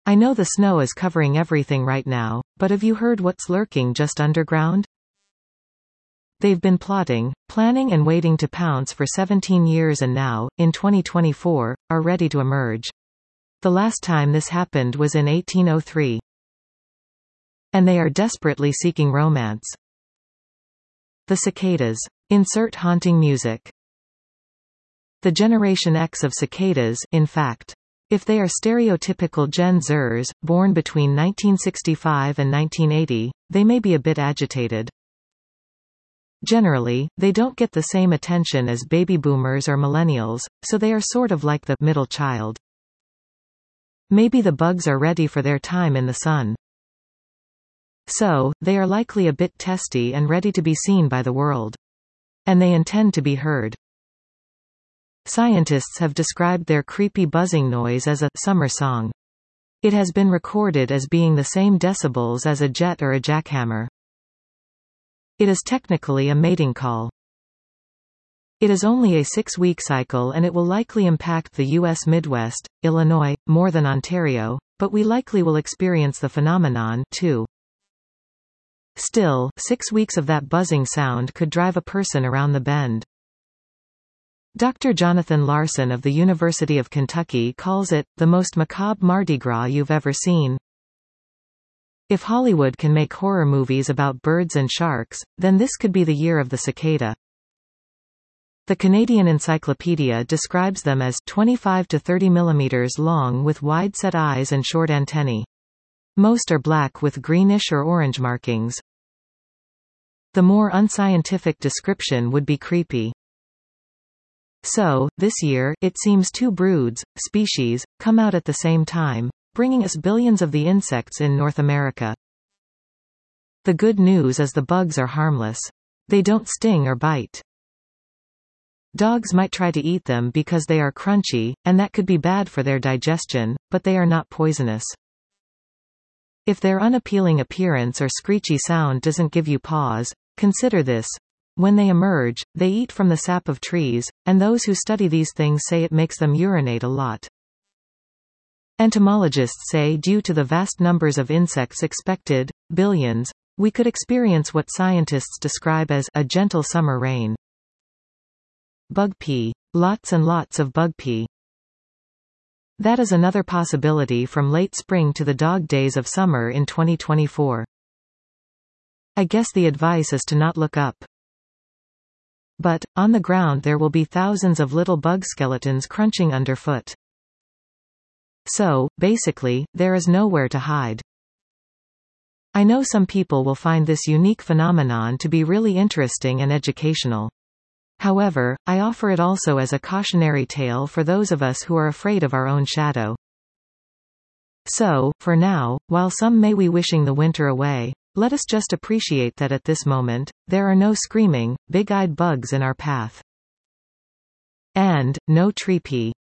I know the snow is covering everything right now, but have you heard what's lurking just underground? They've been plotting, planning and waiting to pounce for 17 years and now, in 2024, are ready to emerge. The last time this happened was in 1803. And they are desperately seeking romance. The cicadas. Insert haunting music. The Generation X of cicadas, in fact. If they are stereotypical Gen Zers, born between 1965 and 1980, they may be a bit agitated. Generally, they don't get the same attention as baby boomers or millennials, so they are sort of like the middle child. Maybe the bugs are ready for their time in the sun. So, they are likely a bit testy and ready to be seen by the world. And they intend to be heard. Scientists have described their creepy buzzing noise as a summer song. It has been recorded as being the same decibels as a jet or a jackhammer. It is technically a mating call. It is only a 6-week cycle and it will likely impact the U.S. Midwest, Illinois, more than Ontario, but we likely will experience the phenomenon, too. Still, 6 weeks of that buzzing sound could drive a person around the bend. Dr. Jonathan Larson of the University of Kentucky calls it, the most macabre Mardi Gras you've ever seen. If Hollywood can make horror movies about birds and sharks, then this could be the year of the cicada. The Canadian Encyclopedia describes them as 25 to 30 millimeters long with wide-set eyes and short antennae. Most are black with greenish or orange markings. The more unscientific description would be creepy. So, this year, it seems 2 broods, species, come out at the same time, bringing us billions of the insects in North America. The good news is the bugs are harmless. They don't sting or bite. Dogs might try to eat them because they are crunchy, and that could be bad for their digestion, but they are not poisonous. If their unappealing appearance or screechy sound doesn't give you pause, consider this. When they emerge, they eat from the sap of trees, and those who study these things say it makes them urinate a lot. Entomologists say due to the vast numbers of insects expected, billions, we could experience what scientists describe as a gentle summer rain. Bug pee. Lots and lots of bug pee. That is another possibility from late spring to the dog days of summer in 2024. I guess the advice is to not look up. But, on the ground there will be thousands of little bug skeletons crunching underfoot. So, basically, there is nowhere to hide. I know some people will find this unique phenomenon to be really interesting and educational. However, I offer it also as a cautionary tale for those of us who are afraid of our own shadow. So, for now, while some may be wishing the winter away, let us just appreciate that at this moment, there are no screaming, big-eyed bugs in our path. And, no tree pee.